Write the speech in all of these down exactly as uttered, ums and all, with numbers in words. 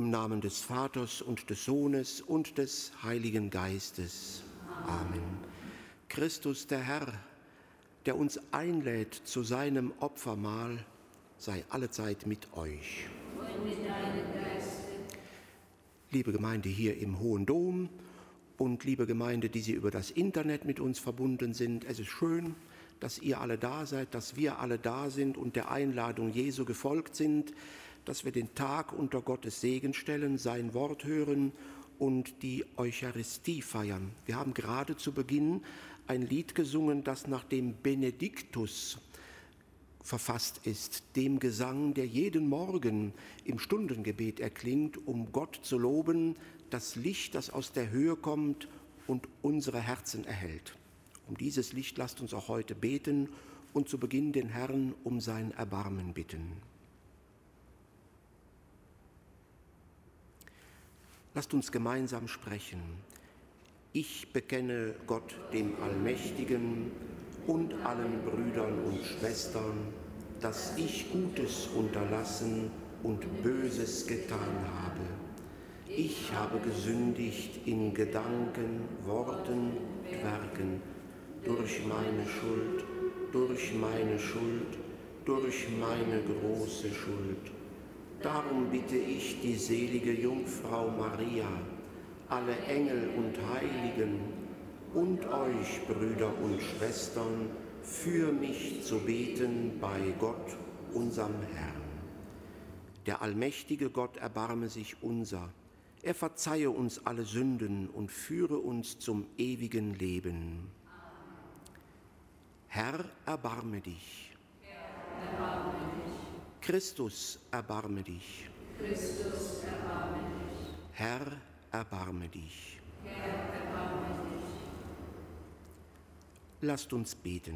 Im Namen des Vaters und des Sohnes und des Heiligen Geistes. Amen. Christus, der Herr, der uns einlädt zu seinem Opfermahl, sei allezeit mit euch. Und mit deinem Geiste. Liebe Gemeinde hier im Hohen Dom und liebe Gemeinde, die Sie über das Internet mit uns verbunden sind, es ist schön, dass ihr alle da seid, dass wir alle da sind und der Einladung Jesu gefolgt sind, dass wir den Tag unter Gottes Segen stellen, sein Wort hören und die Eucharistie feiern. Wir haben gerade zu Beginn ein Lied gesungen, das nach dem Benediktus verfasst ist, dem Gesang, der jeden Morgen im Stundengebet erklingt, um Gott zu loben, das Licht, das aus der Höhe kommt und unsere Herzen erhellt. Um dieses Licht lasst uns auch heute beten und zu Beginn den Herrn um sein Erbarmen bitten. Lasst uns gemeinsam sprechen. Ich bekenne Gott, dem Allmächtigen, und allen Brüdern und Schwestern, dass ich Gutes unterlassen und Böses getan habe. Ich habe gesündigt in Gedanken, Worten und Werken, durch meine Schuld, durch meine Schuld, durch meine große Schuld. Darum bitte ich die selige Jungfrau Maria, alle Engel und Heiligen und euch, Brüder und Schwestern, für mich zu beten bei Gott, unserem Herrn. Der allmächtige Gott erbarme sich unser. Er verzeihe uns alle Sünden und führe uns zum ewigen Leben. Herr, erbarme dich. Herr, erbarme dich. Christus, erbarme dich. Christus, erbarme dich. Herr, erbarme dich. Herr, erbarme dich. Lasst uns beten.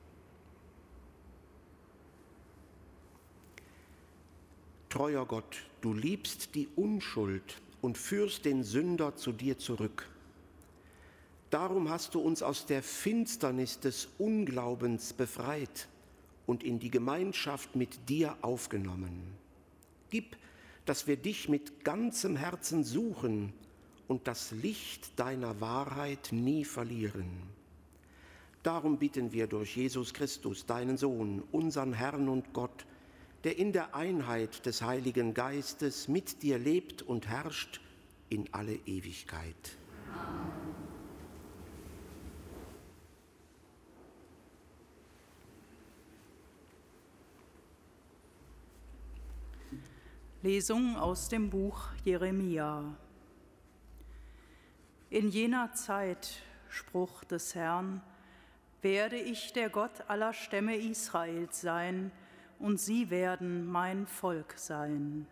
Treuer Gott, du liebst die Unschuld und führst den Sünder zu dir zurück. Darum hast du uns aus der Finsternis des Unglaubens befreit und in die Gemeinschaft mit dir aufgenommen. Gib, dass wir dich mit ganzem Herzen suchen und das Licht deiner Wahrheit nie verlieren. Darum bitten wir durch Jesus Christus, deinen Sohn, unseren Herrn und Gott, der in der Einheit des Heiligen Geistes mit dir lebt und herrscht in alle Ewigkeit. Amen. Lesung aus dem Buch Jeremia. In jener Zeit, Spruch des Herrn, werde ich der Gott aller Stämme Israels sein, und sie werden mein Volk sein.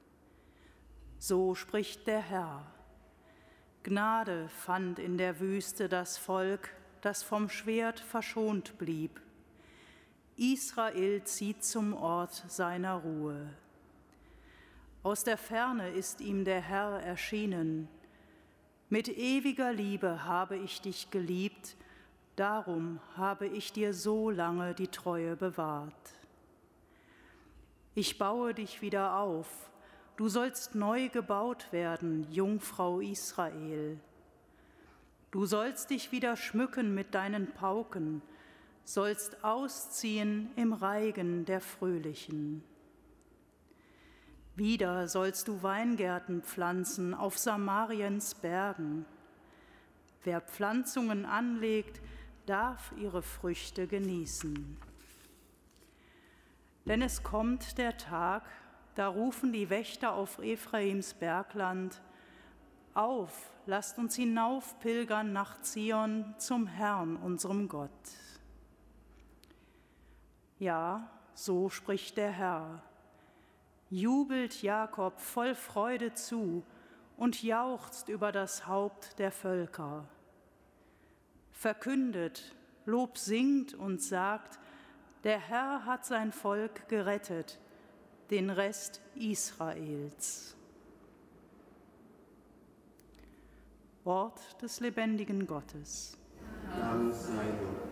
So spricht der Herr. Gnade fand in der Wüste das Volk, das vom Schwert verschont blieb. Israel zieht zum Ort seiner Ruhe. Aus der Ferne ist ihm der Herr erschienen. Mit ewiger Liebe habe ich dich geliebt, darum habe ich dir so lange die Treue bewahrt. Ich baue dich wieder auf, du sollst neu gebaut werden, Jungfrau Israel. Du sollst dich wieder schmücken mit deinen Pauken, sollst ausziehen im Reigen der Fröhlichen. Wieder sollst du Weingärten pflanzen auf Samariens Bergen. Wer Pflanzungen anlegt, darf ihre Früchte genießen. Denn es kommt der Tag, da rufen die Wächter auf Ephraims Bergland: Auf, lasst uns hinaufpilgern nach Zion zum Herrn, unserem Gott. Ja, so spricht der Herr. Jubelt Jakob voll Freude zu und jauchzt über das Haupt der Völker. Verkündet, Lob singt und sagt, der Herr hat sein Volk gerettet, den Rest Israels. Wort des lebendigen Gottes. Dank sei Gott.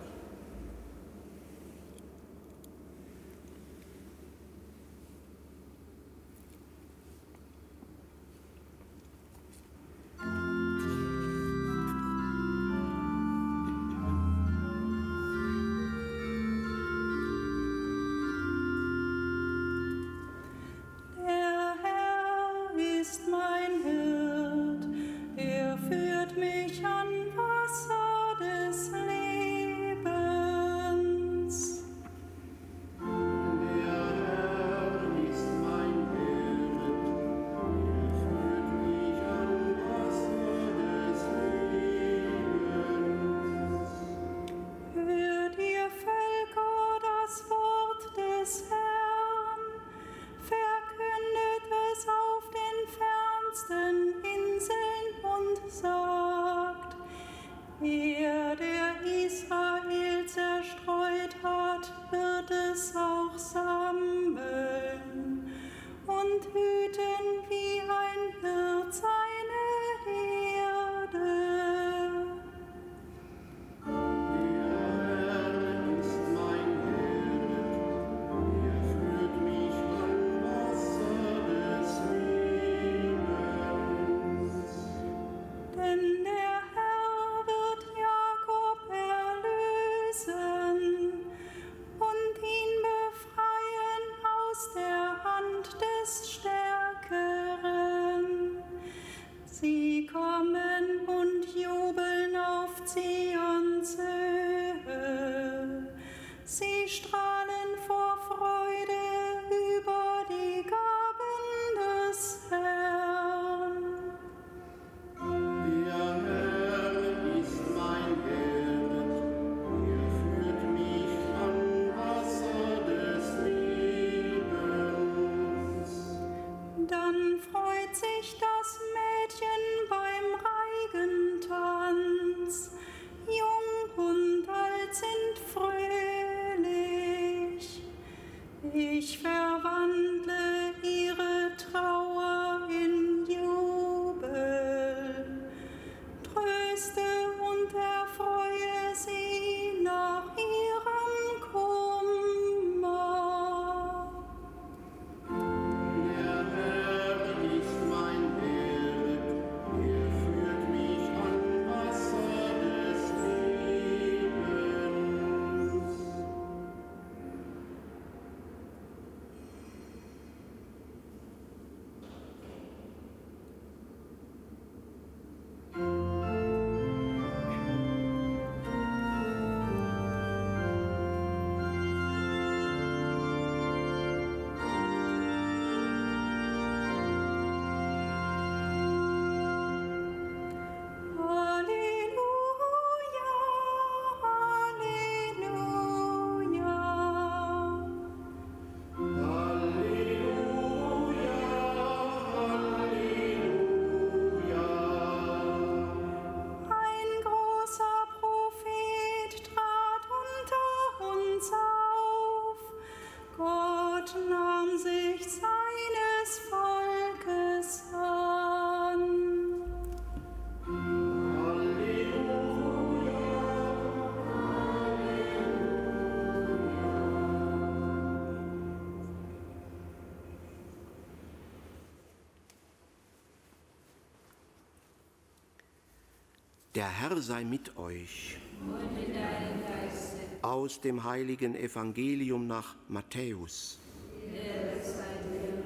Der Herr sei mit euch. Und mit deinem Geiste. Aus dem heiligen Evangelium nach Matthäus. Ehre sei dir.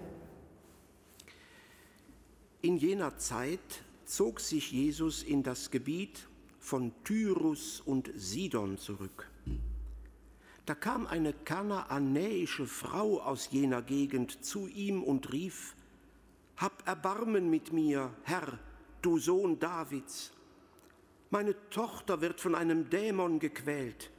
In jener Zeit zog sich Jesus in das Gebiet von Tyrus und Sidon zurück. Da kam eine kanaanäische Frau aus jener Gegend zu ihm und rief: Hab Erbarmen mit mir, Herr, du Sohn Davids. Meine Tochter wird von einem Dämon gequält.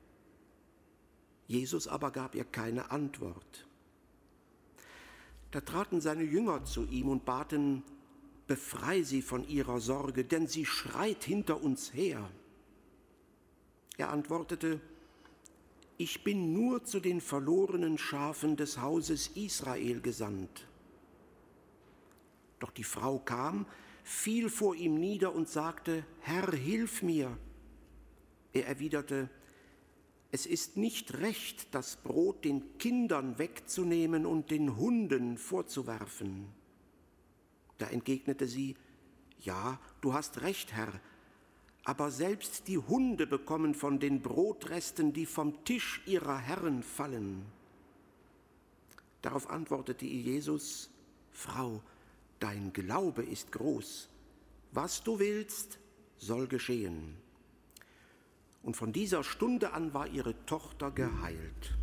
Jesus aber gab ihr keine Antwort. Da traten seine Jünger zu ihm und baten: Befrei sie von ihrer Sorge, denn sie schreit hinter uns her. Er antwortete: Ich bin nur zu den verlorenen Schafen des Hauses Israel gesandt. Doch die Frau kam, fiel vor ihm nieder und sagte: Herr, hilf mir. Er erwiderte: Es ist nicht recht, das Brot den Kindern wegzunehmen und den Hunden vorzuwerfen. Da entgegnete sie: Ja, du hast recht, Herr, aber selbst die Hunde bekommen von den Brotresten, die vom Tisch ihrer Herren fallen. Darauf antwortete ihr Jesus: Frau, dein Glaube ist groß. Was du willst, soll geschehen. Und von dieser Stunde an war ihre Tochter geheilt.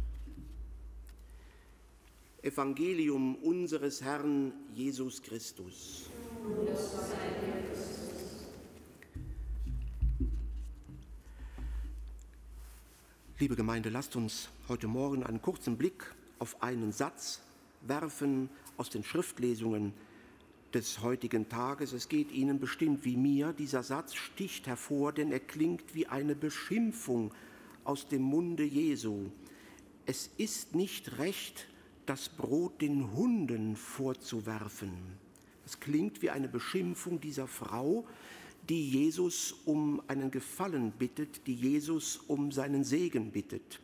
Evangelium unseres Herrn Jesus Christus. Liebe Gemeinde, lasst uns heute Morgen einen kurzen Blick auf einen Satz werfen aus den Schriftlesungen des heutigen Tages. Es geht Ihnen bestimmt wie mir. Dieser Satz sticht hervor, denn er klingt wie eine Beschimpfung aus dem Munde Jesu. Es ist nicht recht, das Brot den Hunden vorzuwerfen. Es klingt wie eine Beschimpfung dieser Frau, die Jesus um einen Gefallen bittet, die Jesus um seinen Segen bittet.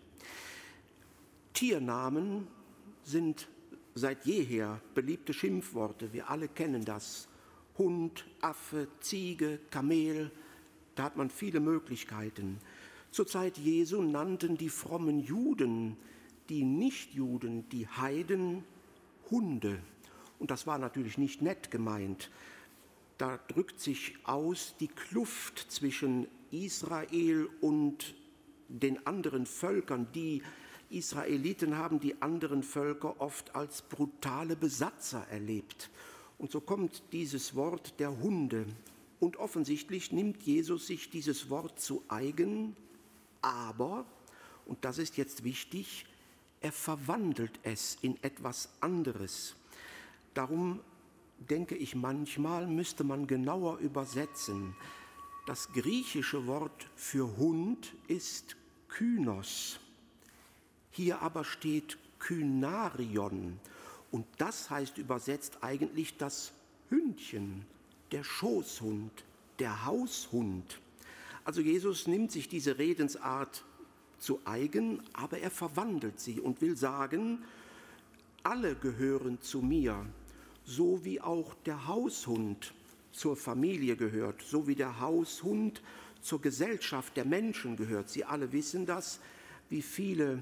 Tiernamen sind seit jeher beliebte Schimpfworte, wir alle kennen das. Hund, Affe, Ziege, Kamel, da hat man viele Möglichkeiten. Zur Zeit Jesu nannten die frommen Juden, die Nichtjuden, die Heiden, Hunde. Und das war natürlich nicht nett gemeint. Da drückt sich aus die Kluft zwischen Israel und den anderen Völkern. Die Israeliten haben die anderen Völker oft als brutale Besatzer erlebt. Und so kommt dieses Wort der Hunde. Und offensichtlich nimmt Jesus sich dieses Wort zu eigen, aber, und das ist jetzt wichtig, er verwandelt es in etwas anderes. Darum denke ich, manchmal müsste man genauer übersetzen. Das griechische Wort für Hund ist Kynos. Hier aber steht Kynarion und das heißt übersetzt eigentlich das Hündchen, der Schoßhund, der Haushund. Also Jesus nimmt sich diese Redensart zu eigen, aber er verwandelt sie und will sagen, alle gehören zu mir, so wie auch der Haushund zur Familie gehört, so wie der Haushund zur Gesellschaft der Menschen gehört. Sie alle wissen das, wie viele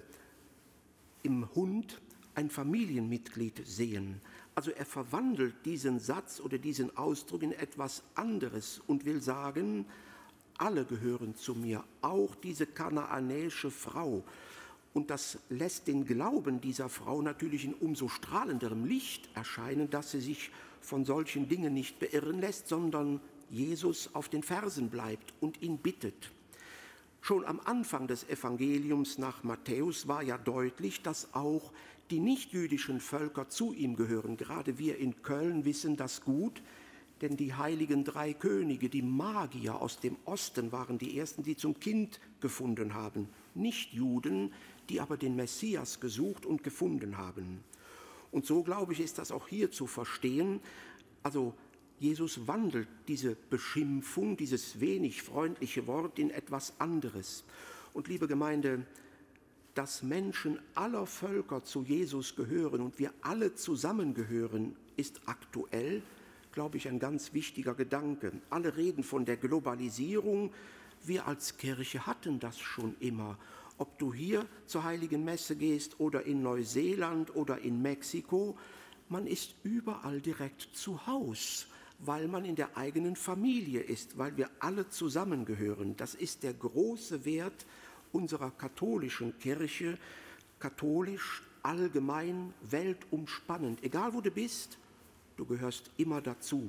im Hund ein Familienmitglied sehen. Also er verwandelt diesen Satz oder diesen Ausdruck in etwas anderes und will sagen, alle gehören zu mir, auch diese kanaanäische Frau. Und das lässt den Glauben dieser Frau natürlich in umso strahlenderem Licht erscheinen, dass sie sich von solchen Dingen nicht beirren lässt, sondern Jesus auf den Fersen bleibt und ihn bittet. Schon am Anfang des Evangeliums nach Matthäus war ja deutlich, dass auch die nichtjüdischen Völker zu ihm gehören. Gerade wir in Köln wissen das gut, denn die heiligen drei Könige, die Magier aus dem Osten, waren die ersten, die zum Kind gefunden haben. Nichtjuden, die aber den Messias gesucht und gefunden haben. Und so, glaube ich, ist das auch hier zu verstehen. Also Jesus wandelt diese Beschimpfung, dieses wenig freundliche Wort in etwas anderes. Und liebe Gemeinde, dass Menschen aller Völker zu Jesus gehören und wir alle zusammengehören, ist aktuell, glaube ich, ein ganz wichtiger Gedanke. Alle reden von der Globalisierung. Wir als Kirche hatten das schon immer. Ob du hier zur Heiligen Messe gehst oder in Neuseeland oder in Mexiko, man ist überall direkt zu Haus, weil man in der eigenen Familie ist, weil wir alle zusammengehören. Das ist der große Wert unserer katholischen Kirche, katholisch, allgemein, weltumspannend. Egal wo du bist, du gehörst immer dazu.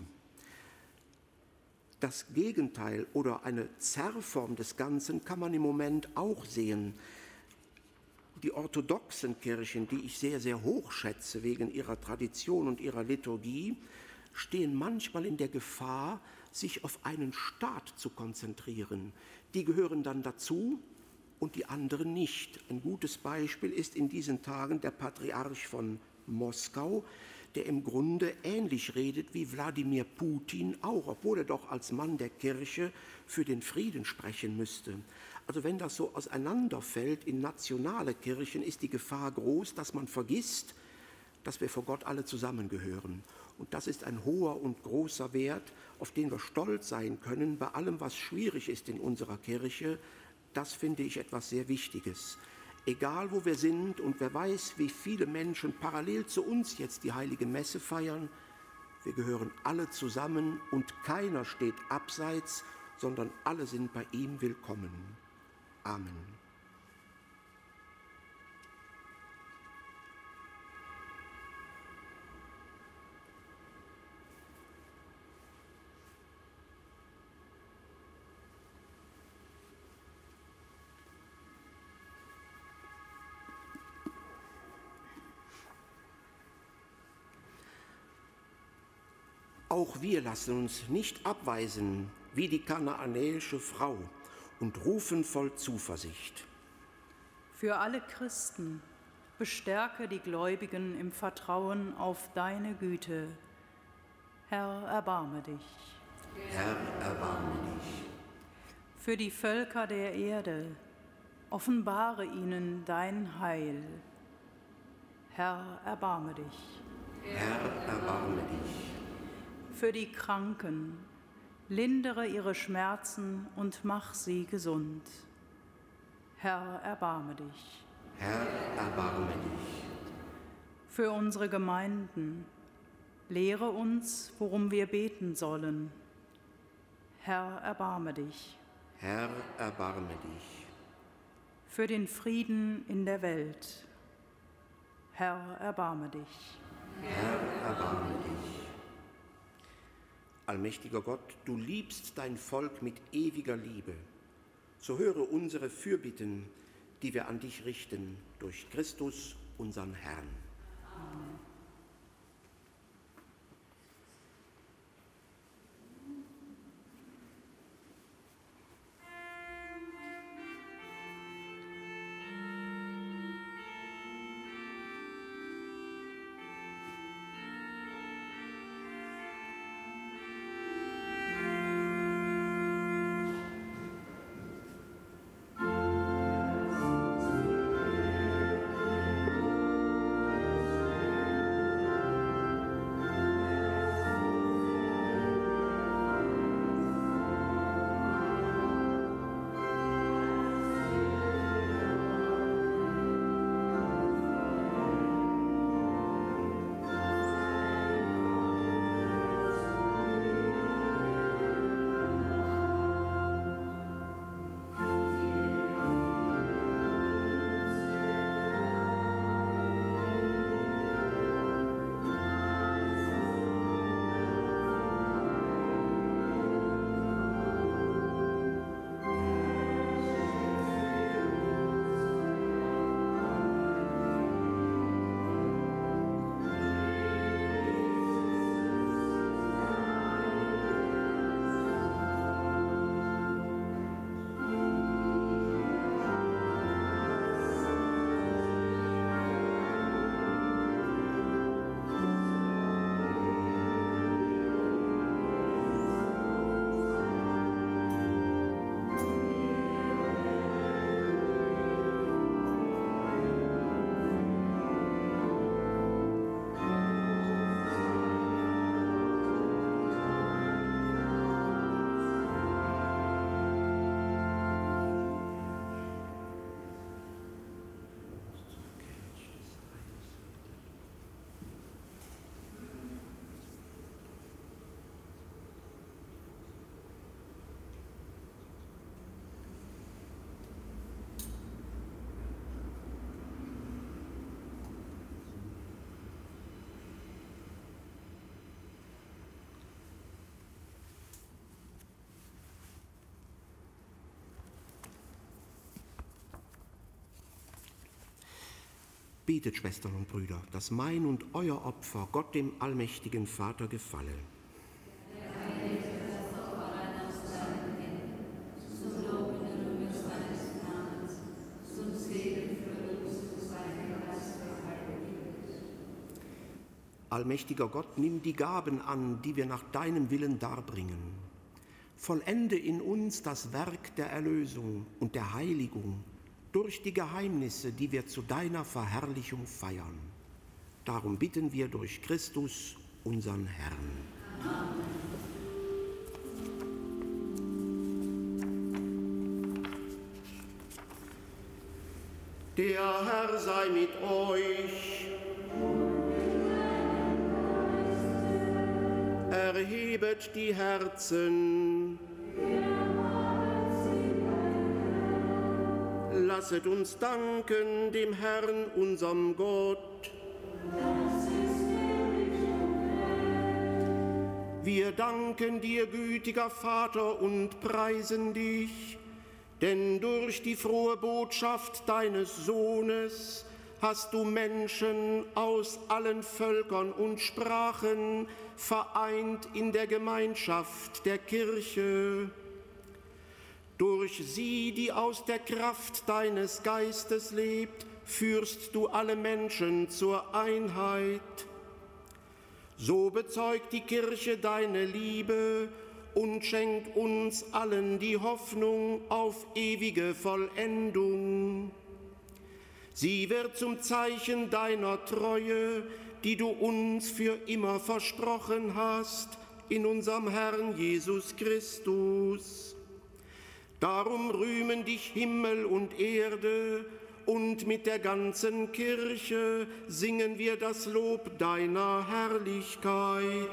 Das Gegenteil oder eine Zerrform des Ganzen kann man im Moment auch sehen. Die orthodoxen Kirchen, die ich sehr, sehr hoch schätze wegen ihrer Tradition und ihrer Liturgie, stehen manchmal in der Gefahr, sich auf einen Staat zu konzentrieren. Die gehören dann dazu und die anderen nicht. Ein gutes Beispiel ist in diesen Tagen der Patriarch von Moskau, der im Grunde ähnlich redet wie Wladimir Putin auch, obwohl er doch als Mann der Kirche für den Frieden sprechen müsste. Also wenn das so auseinanderfällt in nationale Kirchen, ist die Gefahr groß, dass man vergisst, dass wir vor Gott alle zusammengehören. Und das ist ein hoher und großer Wert, auf den wir stolz sein können, bei allem, was schwierig ist in unserer Kirche. Das finde ich etwas sehr Wichtiges. Egal, wo wir sind und wer weiß, wie viele Menschen parallel zu uns jetzt die Heilige Messe feiern, wir gehören alle zusammen und keiner steht abseits, sondern alle sind bei ihm willkommen. Amen. Auch wir lassen uns nicht abweisen wie die kanaanäische Frau und rufen voll Zuversicht. Für alle Christen bestärke die Gläubigen im Vertrauen auf deine Güte. Herr, erbarme dich. Herr, erbarme dich. Für die Völker der Erde offenbare ihnen dein Heil. Herr, erbarme dich. Herr, erbarme dich. Für die Kranken, lindere ihre Schmerzen und mach sie gesund. Herr, erbarme dich. Herr, erbarme dich. Für unsere Gemeinden, lehre uns, worum wir beten sollen. Herr, erbarme dich. Herr, erbarme dich. Für den Frieden in der Welt. Herr, erbarme dich. Herr, erbarme dich. Allmächtiger Gott, du liebst dein Volk mit ewiger Liebe. So höre unsere Fürbitten, die wir an dich richten, durch Christus, unseren Herrn. Amen. Betet, Schwestern und Brüder, dass mein und euer Opfer Gott, dem allmächtigen Vater, gefalle. Allmächtiger Gott, nimm die Gaben an, die wir nach deinem Willen darbringen. Vollende in uns das Werk der Erlösung und der Heiligung durch die Geheimnisse, die wir zu deiner Verherrlichung feiern. Darum bitten wir durch Christus, unseren Herrn. Amen. Der Herr sei mit euch. Erhebet die Herzen. Lasset uns danken dem Herrn, unserem Gott. Wir danken dir, gütiger Vater, und preisen dich, denn durch die frohe Botschaft deines Sohnes hast du Menschen aus allen Völkern und Sprachen vereint in der Gemeinschaft der Kirche. Durch sie, die aus der Kraft deines Geistes lebt, führst du alle Menschen zur Einheit. So bezeugt die Kirche deine Liebe und schenkt uns allen die Hoffnung auf ewige Vollendung. Sie wird zum Zeichen deiner Treue, die du uns für immer versprochen hast, in unserem Herrn Jesus Christus. Darum rühmen dich Himmel und Erde, und mit der ganzen Kirche singen wir das Lob deiner Herrlichkeit.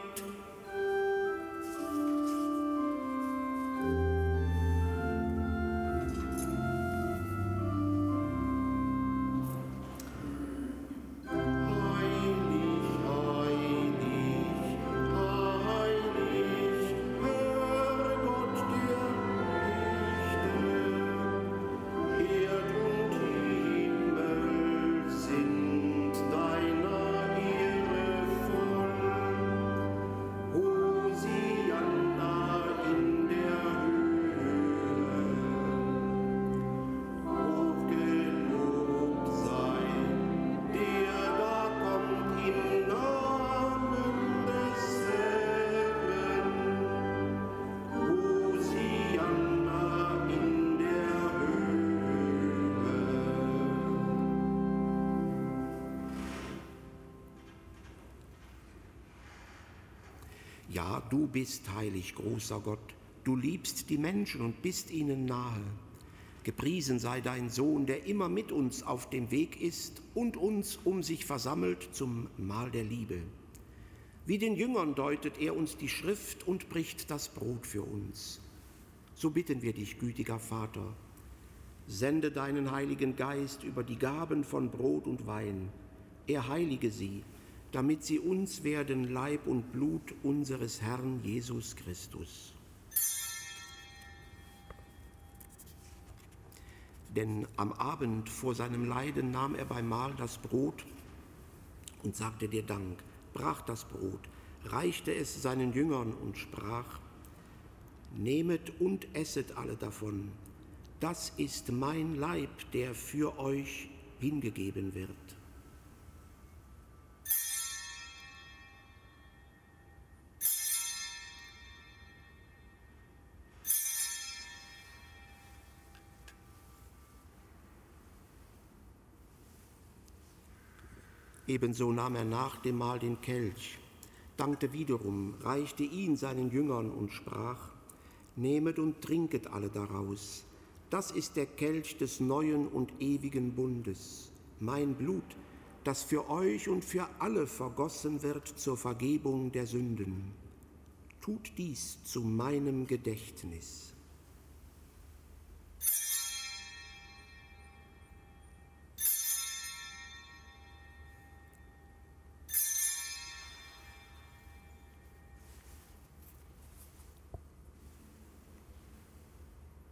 Ja, du bist heilig, großer Gott. Du liebst die Menschen und bist ihnen nahe. Gepriesen sei dein Sohn, der immer mit uns auf dem Weg ist und uns um sich versammelt zum Mahl der Liebe. Wie den Jüngern deutet er uns die Schrift und bricht das Brot für uns. So bitten wir dich, gütiger Vater, sende deinen Heiligen Geist über die Gaben von Brot und Wein. Er heilige sie, damit sie uns werden Leib und Blut unseres Herrn Jesus Christus. Denn am Abend vor seinem Leiden nahm er beim Mahl das Brot und sagte dir Dank, brach das Brot, reichte es seinen Jüngern und sprach: Nehmet und esset alle davon, das ist mein Leib, der für euch hingegeben wird. Ebenso nahm er nach dem Mahl den Kelch, dankte wiederum, reichte ihn seinen Jüngern und sprach: Nehmet und trinket alle daraus. Das ist der Kelch des neuen und ewigen Bundes, mein Blut, das für euch und für alle vergossen wird zur Vergebung der Sünden. Tut dies zu meinem Gedächtnis.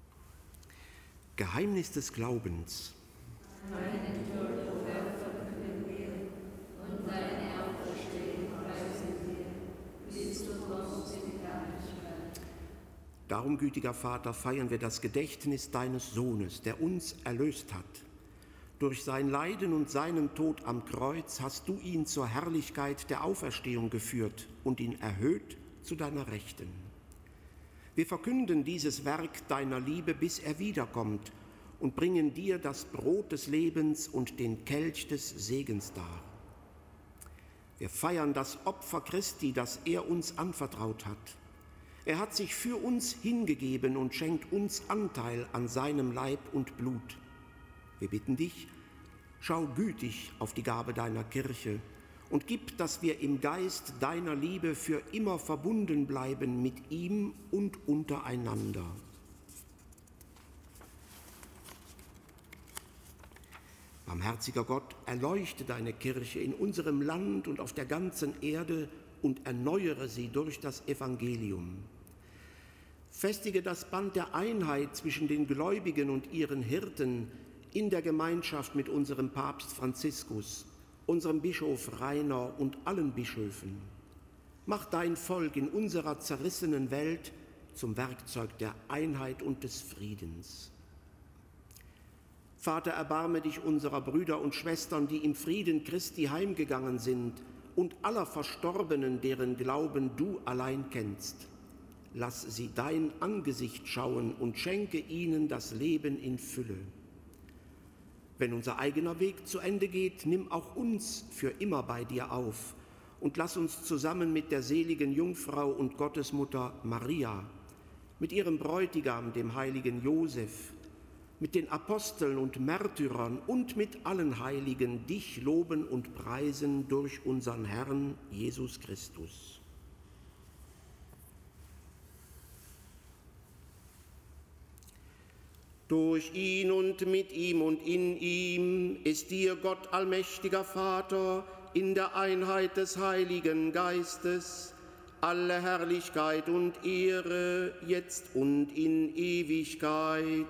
Geheimnis des Glaubens. darum, gütiger Vater, feiern wir das Gedächtnis deines Sohnes, der uns erlöst hat. Durch sein Leiden und seinen Tod am Kreuz hast du ihn zur Herrlichkeit der Auferstehung geführt und ihn erhöht zu deiner Rechten. Wir verkünden dieses Werk deiner Liebe, bis er wiederkommt, und bringen dir das Brot des Lebens und den Kelch des Segens dar. Wir feiern das Opfer Christi, das er uns anvertraut hat. Er hat sich für uns hingegeben und schenkt uns Anteil an seinem Leib und Blut. Wir bitten dich, schau gütig auf die Gabe deiner Kirche und gib, dass wir im Geist deiner Liebe für immer verbunden bleiben mit ihm und untereinander. Barmherziger Gott, erleuchte deine Kirche in unserem Land und auf der ganzen Erde und erneuere sie durch das Evangelium. Festige das Band der Einheit zwischen den Gläubigen und ihren Hirten in der Gemeinschaft mit unserem Papst Franziskus, unserem Bischof Rainer und allen Bischöfen. Mach dein Volk in unserer zerrissenen Welt zum Werkzeug der Einheit und des Friedens. Vater, erbarme dich unserer Brüder und Schwestern, die im Frieden Christi heimgegangen sind, und aller Verstorbenen, deren Glauben du allein kennst. Lass sie dein Angesicht schauen und schenke ihnen das Leben in Fülle. Wenn unser eigener Weg zu Ende geht, nimm auch uns für immer bei dir auf und lass uns zusammen mit der seligen Jungfrau und Gottesmutter Maria, mit ihrem Bräutigam, dem heiligen Josef, mit den Aposteln und Märtyrern und mit allen Heiligen dich loben und preisen durch unseren Herrn Jesus Christus. Durch ihn und mit ihm und in ihm ist dir, Gott allmächtiger Vater, in der Einheit des Heiligen Geistes, alle Herrlichkeit und Ehre, jetzt und in Ewigkeit.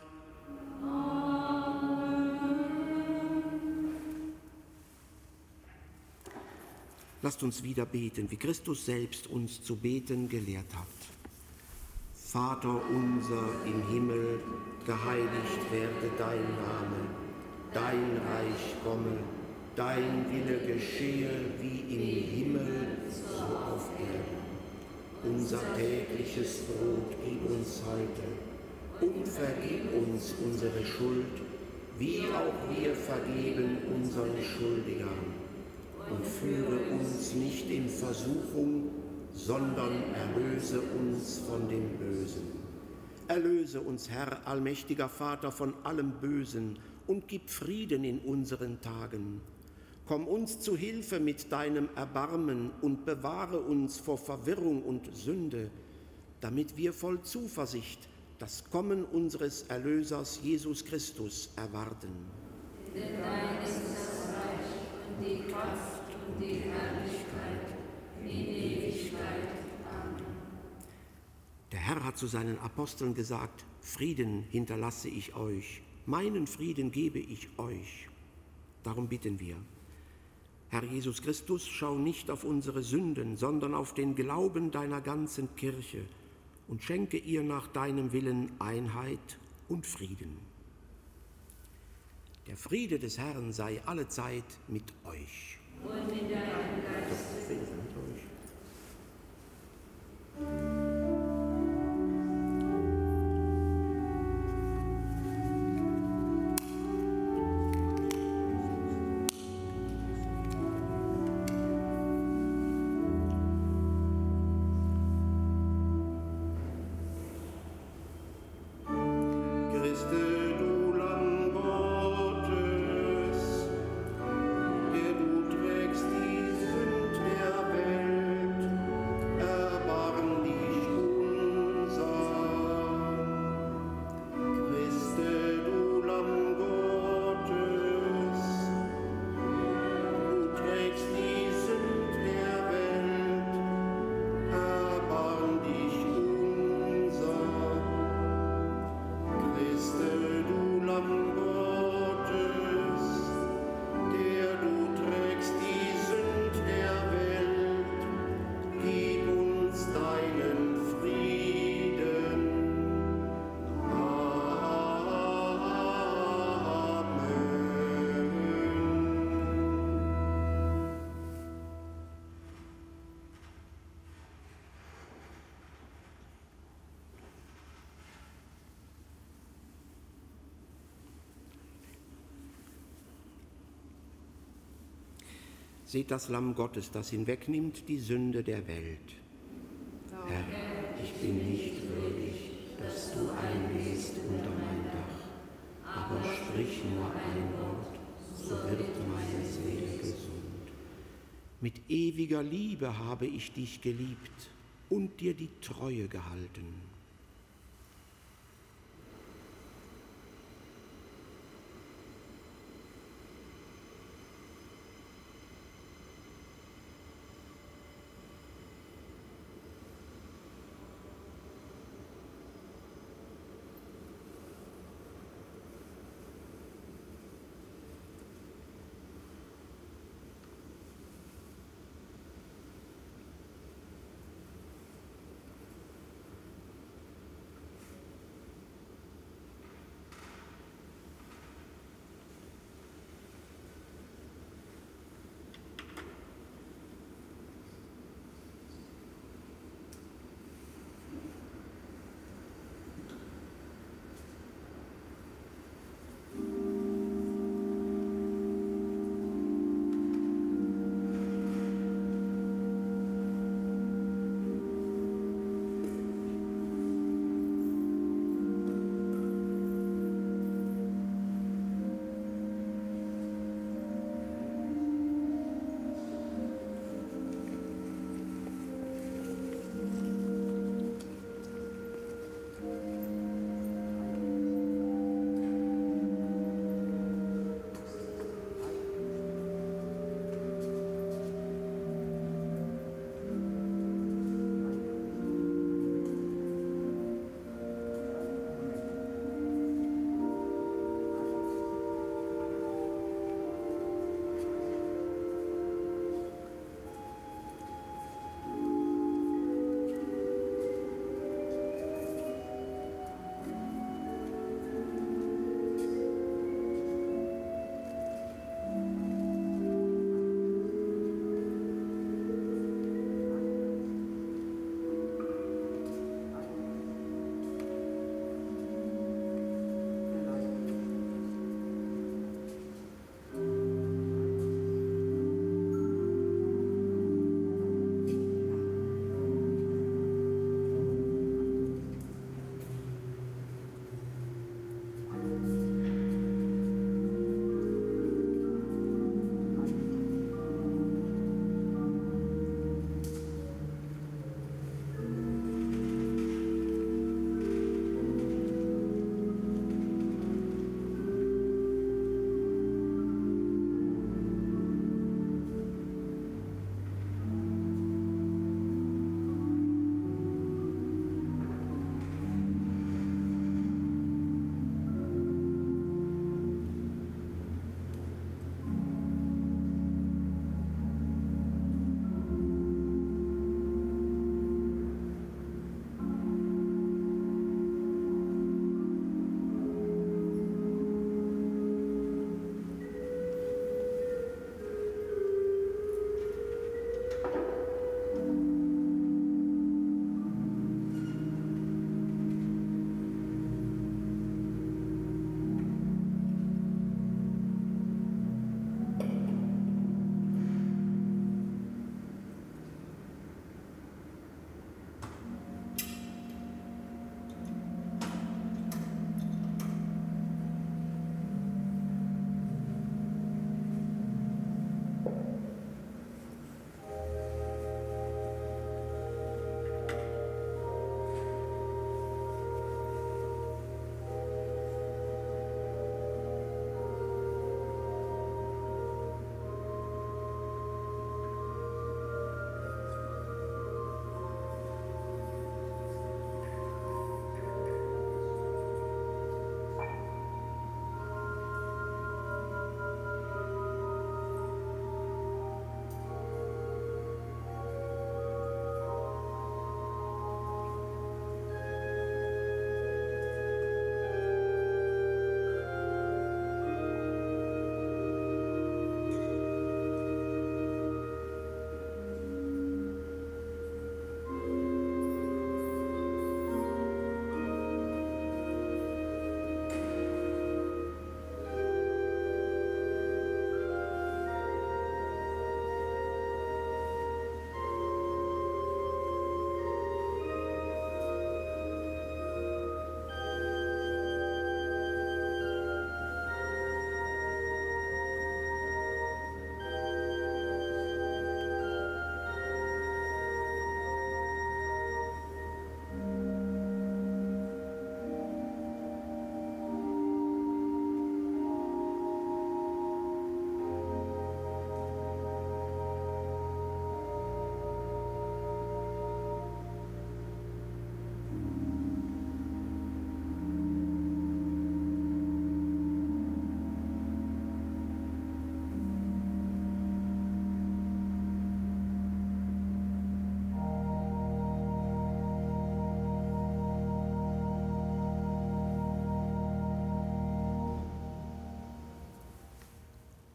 Lasst uns wieder beten, wie Christus selbst uns zu beten gelehrt hat. Vater unser im Himmel, geheiligt werde dein Name, dein Reich komme, dein Wille geschehe wie im Himmel, so auf Erden. Unser tägliches Brot gib uns heute und vergib uns unsere Schuld, wie auch wir vergeben unseren Schuldigern. Und führe uns nicht in Versuchung, sondern erlöse uns von dem Bösen. Erlöse uns, Herr, allmächtiger Vater, von allem Bösen und gib Frieden in unseren Tagen. Komm uns zu Hilfe mit deinem Erbarmen und bewahre uns vor Verwirrung und Sünde, damit wir voll Zuversicht das Kommen unseres Erlösers Jesus Christus erwarten. Denn dein ist das Reich und die Kraft und die Herrlichkeit in Ewigkeit. Amen. Der Herr hat zu seinen Aposteln gesagt, Frieden hinterlasse ich euch, meinen Frieden gebe ich euch. Darum bitten wir. Herr Jesus Christus, schau nicht auf unsere Sünden, sondern auf den Glauben deiner ganzen Kirche und schenke ihr nach deinem Willen Einheit und Frieden. Der Friede des Herrn sei allezeit mit euch. Und in deinem Geist. Friede sei mit euch. Der du trägst die Sünd der Welt. Seht das Lamm Gottes, das hinwegnimmt die Sünde der Welt. Herr, ich bin nicht würdig, dass du eingehst unter mein Dach, aber sprich nur ein Wort, so wird meine Seele gesund. Mit ewiger Liebe habe ich dich geliebt und dir die Treue gehalten.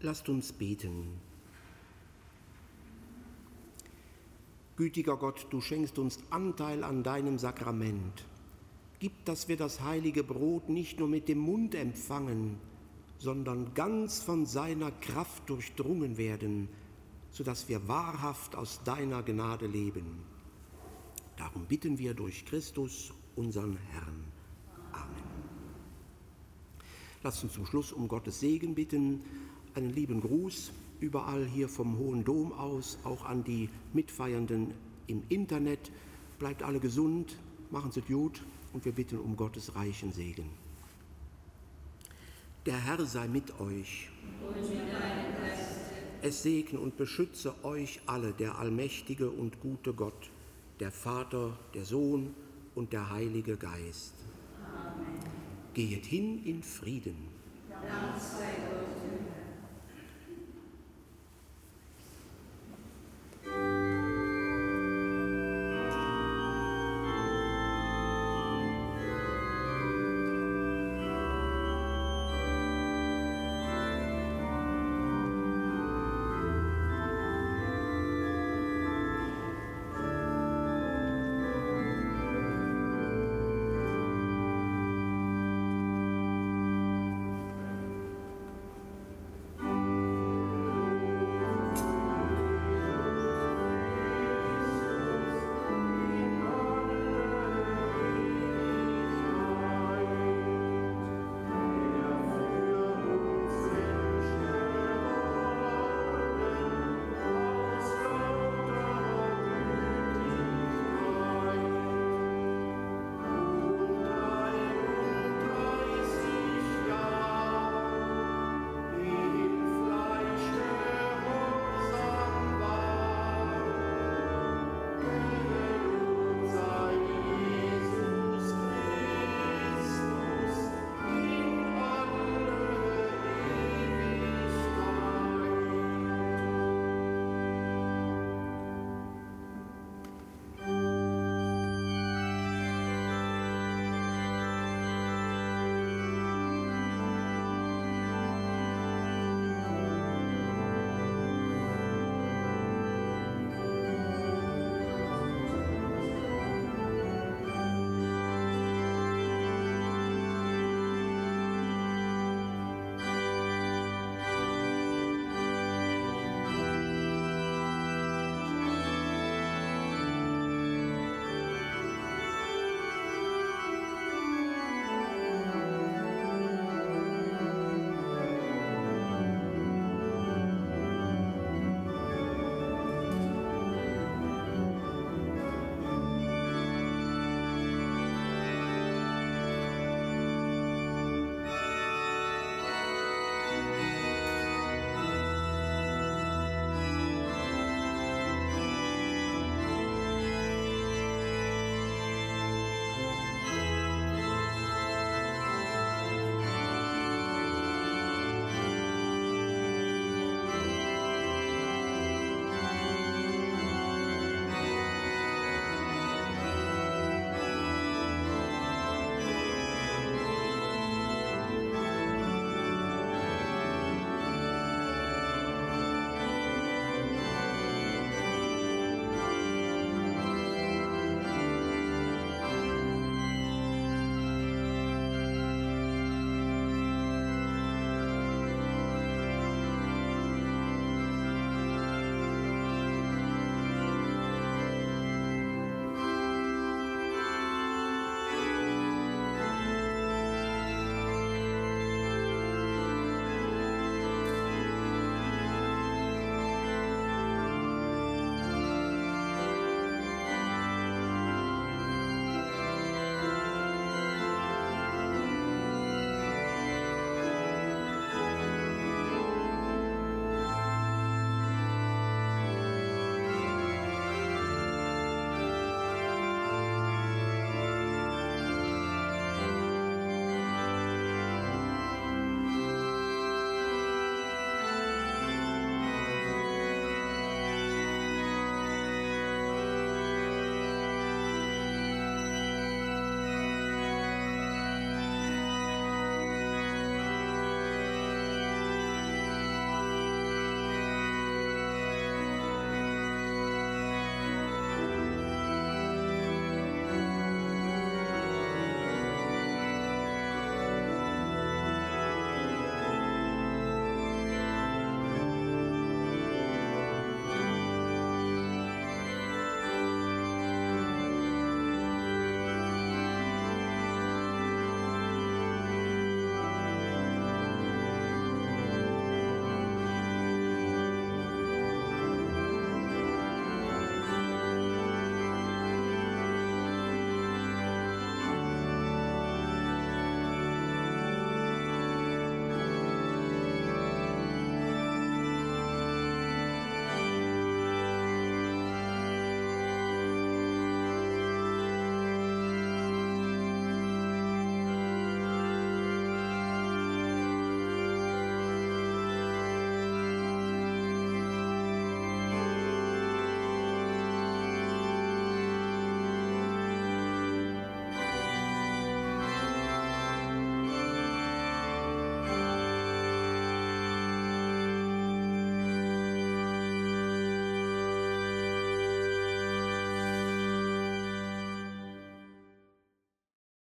Lasst uns beten. Gütiger Gott, du schenkst uns Anteil an deinem Sakrament. Gib, dass wir das heilige Brot nicht nur mit dem Mund empfangen, sondern ganz von seiner Kraft durchdrungen werden, sodass wir wahrhaft aus deiner Gnade leben. Darum bitten wir durch Christus, unseren Herrn. Amen. Lasst uns zum Schluss um Gottes Segen bitten, einen lieben Gruß überall hier vom Hohen Dom aus, auch an die Mitfeiernden im Internet. Bleibt alle gesund, machen Sie es gut und wir bitten um Gottes reichen Segen. Der Herr sei mit euch. Und mit deinem Geiste. Es segne und beschütze euch alle der allmächtige und gute Gott, der Vater, der Sohn und der Heilige Geist. Amen. Gehet hin in Frieden. Dank sei Gott.